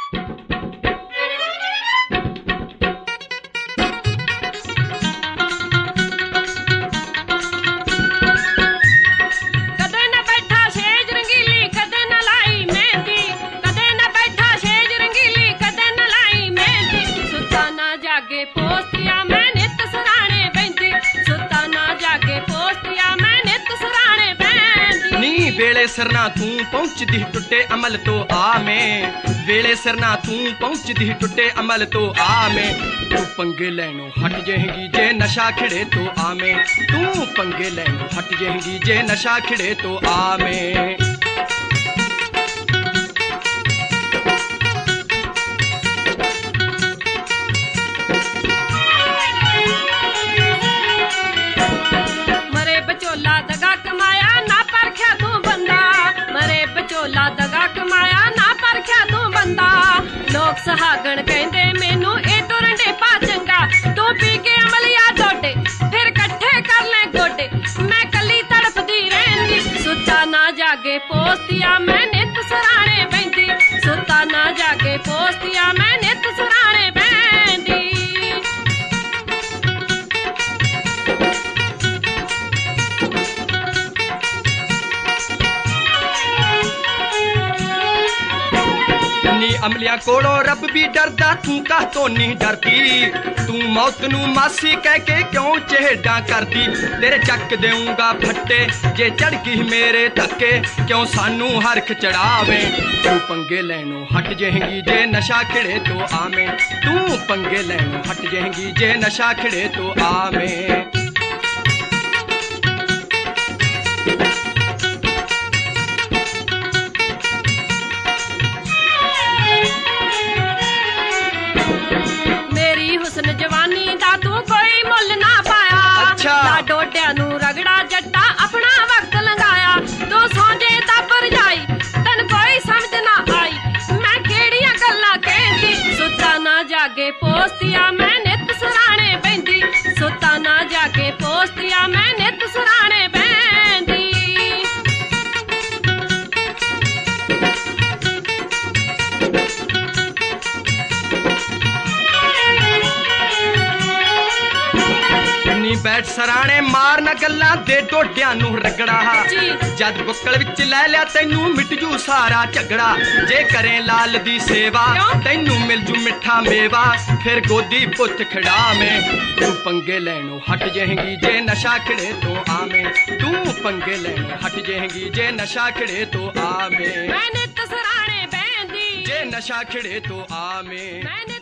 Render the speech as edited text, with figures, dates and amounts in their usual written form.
वेले सिरना तू पहुंचदी टुटे अमल तो आवें, वेले सिरना तू पहुंचदी टुटे अमल तो आवें। तू पंगे लैनो हट जाएगी जे नशा खिड़े तो आवें, तू पंगे लैनो हट जाएगी जे नशा खिड़े तो आवें। दगा कमाया ना परख्या तू बंदा, लोग सहागण कहंदे मैनू ए तो रंडे पा चंगा। तू पी के अमलिया डोडे फिर कट्ठे कर ले गोडे, मैं कली तड़पदी रहंदी सुता ना जागे पोस्तिया मैं नित सराणे बैंदी, सुता ना जागे पोस्तिया मैं नित सराणे बैंदी। अमलिया कोलों रब भी डरदा तू कह तो नहीं डरती, तू मौत नू मासी कह के क्यों चेहडा करदी। तेरे चक देऊंगा फट्टे जे चढ़ गई मेरे धक्के, क्यों सानू हरख चढ़ावे। तू पंगे लैनो हट जाएगी जे नशा खिड़े तो आवें, तू पंगे लैनो हट जाएगी जे नशा खिड़े तो आवें। जवानी दा तू कोई मुल ना पाया, अच्छा डोडिया नू रगड़ा जट्टा अपना वक्त लगाया। तू सौंजे तबर जाई तन कोई समझ ना आई, मैं केड़ियां गल्लां कहंदी सुता ना जागे पोस्तिया मैं नित सराणे बैंदी, सुता ना जागे पोस्तिया मैं नित सराणे बैंदी। बैठ सराणे मार न गल्लां दे डोडियां नू रगड़ा, जद बुक्कल विच लै लिया तैनू मिट जू सारा झगड़ा। जे करें लाल दी सेवा तैनू मिल जू मिठा मेवा, फिर गोदी पुत खड़ा में। तू पंगे लैनो हट जाएगी जे नशा खिड़े तो आवें, तू पंगे लैनो हट जाएगी जे नशा खिड़े तो आवें। मैं नित सराणे बैंदी जे नशा खिड़े तो आवें।